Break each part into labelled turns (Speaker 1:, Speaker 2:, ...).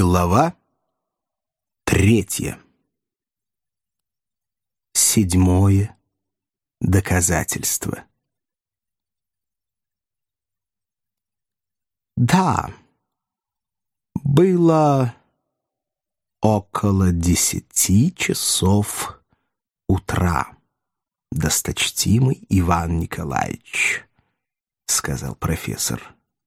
Speaker 1: Глава 3. 7 доказательство. Да, было около 10 часов утра, досточтимый Иван Николаевич, — сказал профессор.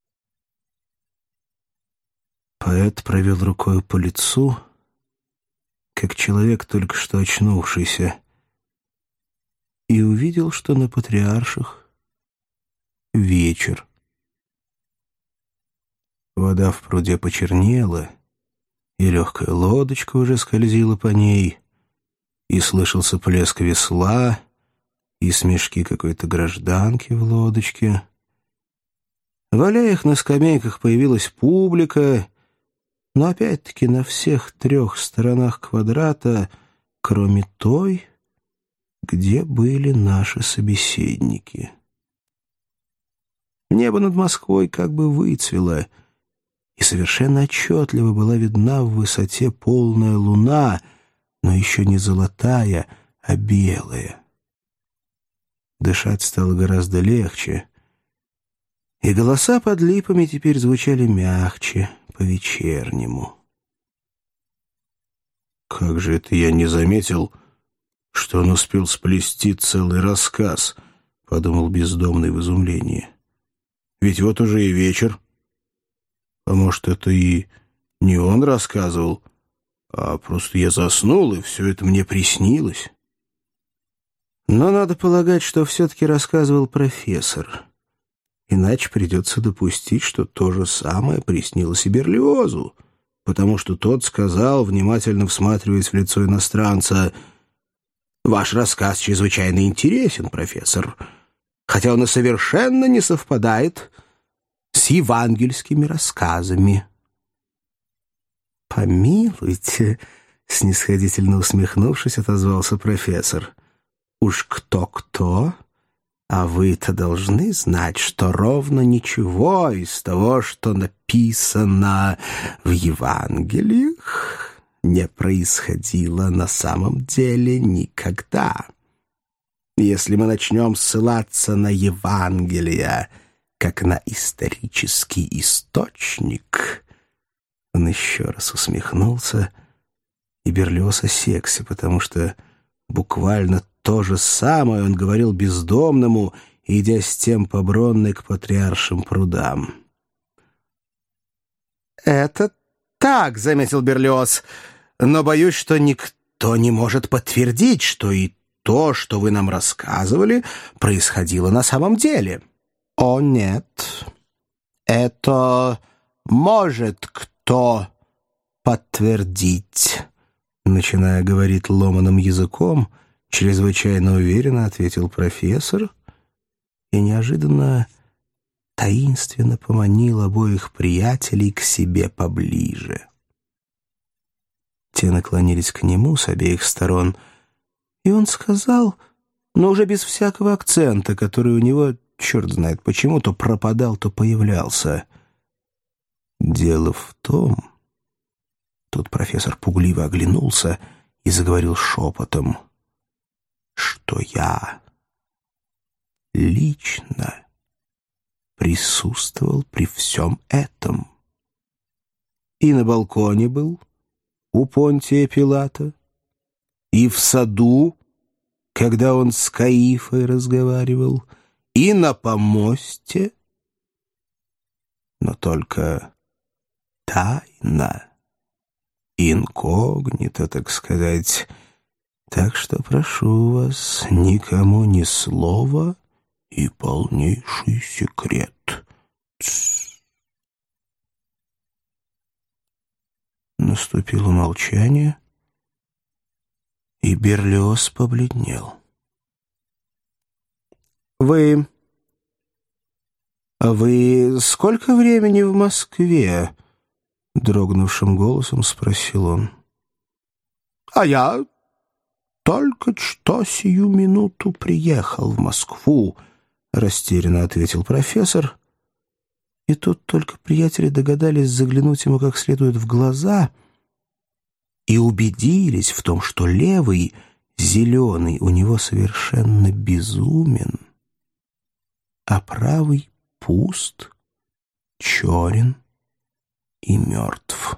Speaker 1: Поэт провел рукой по лицу, как человек, только что очнувшийся, и увидел, что на Патриарших вечер. Вода в пруде почернела, и легкая лодочка уже скользила по ней, и слышался плеск весла, и смешки какой-то гражданки в лодочке. Валяя их на скамейках, появилась публика, но опять-таки на всех 3 сторонах квадрата, кроме той, где были наши собеседники. Небо над Москвой как бы выцвело, и совершенно отчетливо была видна в высоте полная луна, но еще не золотая, а белая. Дышать стало гораздо легче, и голоса под липами теперь звучали мягче, по-вечернему. «Как же это я не заметил, что он успел сплести целый рассказ?» — подумал бездомный в изумлении. «Ведь вот уже и вечер. А может, это и не он рассказывал, а просто я заснул, и все это мне приснилось?» Но надо полагать, что все-таки рассказывал профессор. Иначе придется допустить, что то же самое приснилось и Берлиозу, потому что тот сказал, внимательно всматриваясь в лицо иностранца: «Ваш рассказ чрезвычайно интересен, профессор, хотя он и совершенно не совпадает с евангельскими рассказами». «Помилуйте», — снисходительно усмехнувшись, отозвался профессор, «уж кто-кто, а вы-то должны знать, что ровно ничего из того, что написано в Евангелиях, не происходило на самом деле никогда. Если мы начнем ссылаться на Евангелие как на исторический источник...» Он еще раз усмехнулся, и Берлиоз осекся, потому что буквально то же самое он говорил бездомному, идя с тем по Бронной к Патриаршим прудам. «Это так», — заметил Берлиоз, — «но боюсь, что никто не может подтвердить, что и то, что вы нам рассказывали, происходило на самом деле». «О, нет, это может кто подтвердить», — начиная говорить ломаным языком, чрезвычайно уверенно ответил профессор и неожиданно таинственно поманил обоих приятелей к себе поближе. Те наклонились к нему с обеих сторон, и он сказал, но уже без всякого акцента, который у него, черт знает почему, то пропадал, то появлялся. «Дело в том...» Тут профессор пугливо оглянулся и заговорил шепотом, что я лично присутствовал при всем этом. И на балконе был у Понтия Пилата, и в саду, когда он с Каифой разговаривал, и на помосте, но только тайно, инкогнито, так сказать. Так что прошу вас, никому ни слова и полнейший секрет. Тссс. Наступило молчание, и Берлиоз побледнел. «Вы сколько времени в Москве?» — дрогнувшим голосом спросил он. «А я только что сию минуту приехал в Москву», — растерянно ответил профессор И тут только приятели догадались заглянуть ему как следует в глаза и убедились в том, что левый, зеленый, у него совершенно безумен, а правый пуст, черен и мертв.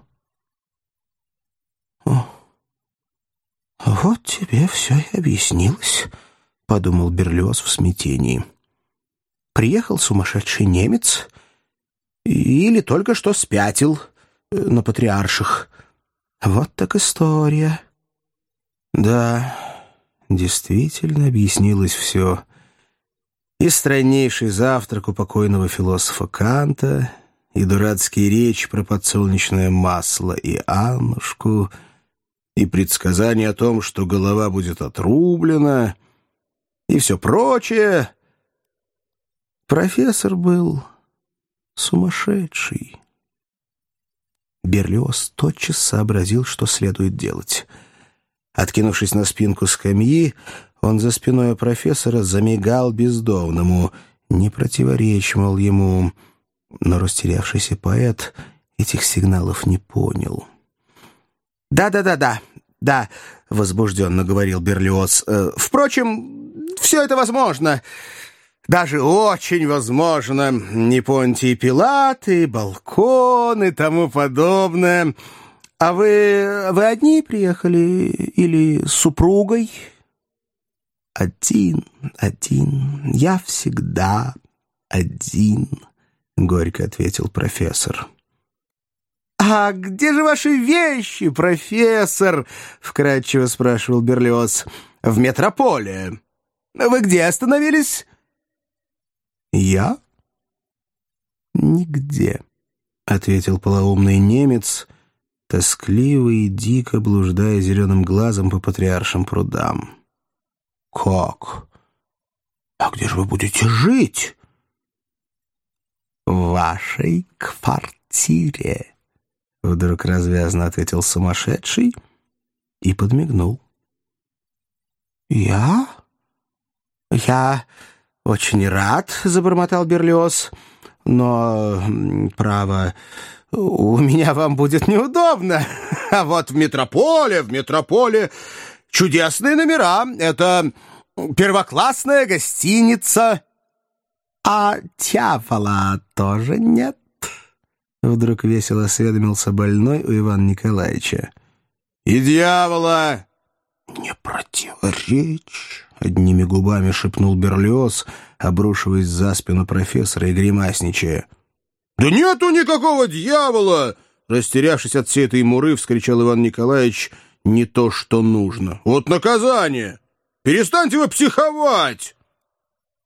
Speaker 1: «О, вот тебе все и объяснилось», — подумал Берлиоз в смятении. «Приехал сумасшедший немец или только что спятил на Патриарших. Вот так история». Да, действительно объяснилось все. И страннейший завтрак у покойного философа Канта, и дурацкие речи про подсолнечное масло и Аннушку, и предсказание о том, что голова будет отрублена, и все прочее. Профессор был сумасшедший. Берлиоз тотчас сообразил, что следует делать. Откинувшись на спинку скамьи, он за спиной профессора замигал бездомному. Не противоречь, мол, ему. Но растерявшийся поэт этих сигналов не понял. «Да», — возбужденно говорил Берлиоз. «Впрочем, все это возможно. Даже очень возможно. Не Понтий Пилат, и балкон, и тому подобное. А вы одни приехали или с супругой?» «Один. Я всегда один», — горько ответил профессор. «А где же ваши вещи, профессор?» — вкратчиво спрашивал Берлиоз. «В метрополе. Вы где остановились?» «Я? Нигде», — ответил полоумный немец, тоскливо и дико блуждая зеленым глазом по Патриаршим прудам. «Как? А где же вы будете жить?» «В вашей квартире», — вдруг развязно ответил сумасшедший и подмигнул. «Я очень рад», — забормотал Берлиоз, «но, право, у меня вам будет неудобно. А вот в метрополе чудесные номера. Это первоклассная гостиница». «А дьявола тоже нет?» — вдруг весело осведомился больной у Ивана Николаевича. «И дьявола!» «Не противоречь!» — одними губами шепнул Берлиоз, обрушиваясь за спину профессора и гримасничая. «Да нету никакого дьявола!» — растерявшись от всей этой муры, вскричал Иван Николаевич, «не то, что нужно. Вот наказание! Перестаньте вы психовать!»